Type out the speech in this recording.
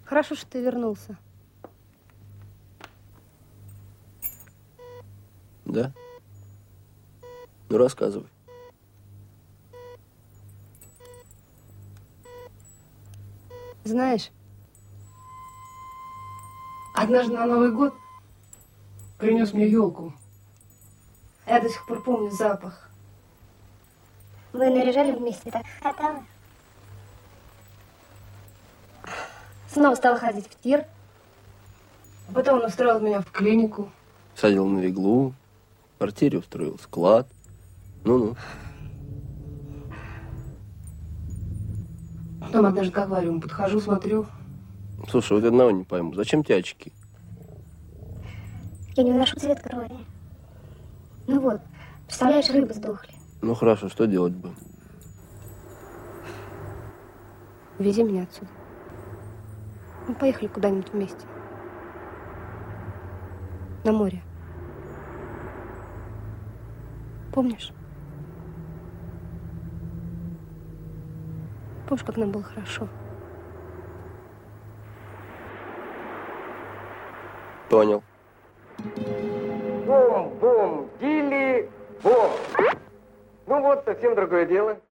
Хорошо, что ты вернулся. Да? Ну, рассказывай. Знаешь, однажды на Новый год принес мне елку. Я до сих пор помню запах. Вы наряжали вместе, так? А там? Снова стала ходить в тир. Потом он устроил меня в клинику. Садил на иглу, в квартире устроил склад. Ну-ну. Потом однажды к аквариуму подхожу, смотрю. Слушай, вот одного не пойму. Зачем тебе очки? Я не выношу цвет крови. Ну вот, представляешь, рыбы сдохли. Ну хорошо, что делать будем? Вези меня отсюда. Мы поехали куда-нибудь вместе. На море. Помнишь? Помнишь, как нам было хорошо? Понял. Бум-бум, дили-бум. Ну вот, совсем другое дело.